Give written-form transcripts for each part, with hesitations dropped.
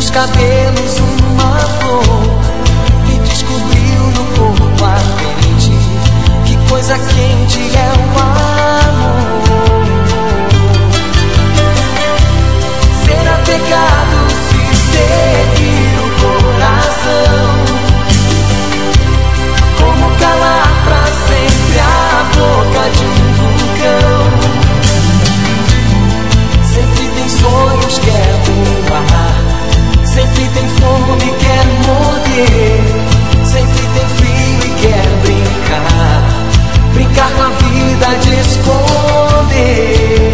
cabelos uma flor e descobriu no corpo ardente que coisa quente é o amor. Será pecado se seguir o coração? Como calar pra sempre a boca de um vulcão? Sempre tem sonhos, quer voar, sempre tem fome, quer morder, sempre tem frio e quer brincar, brincar com a vida de esconder.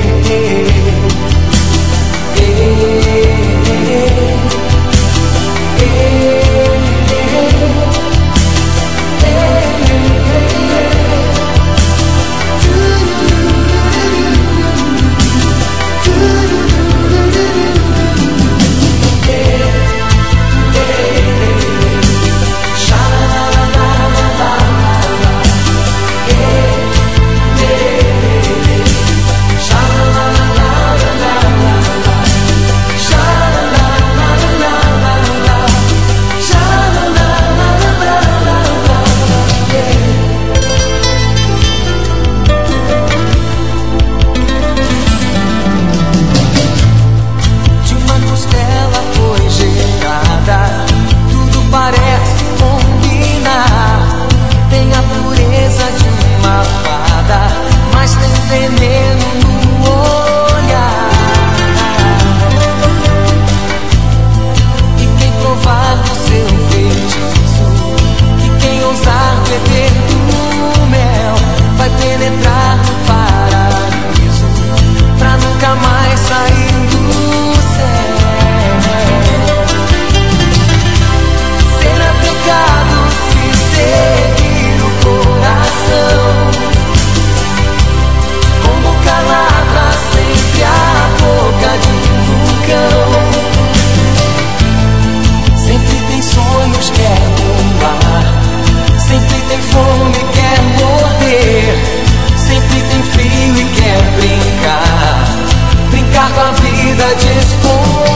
Brincar com a vida de esconde.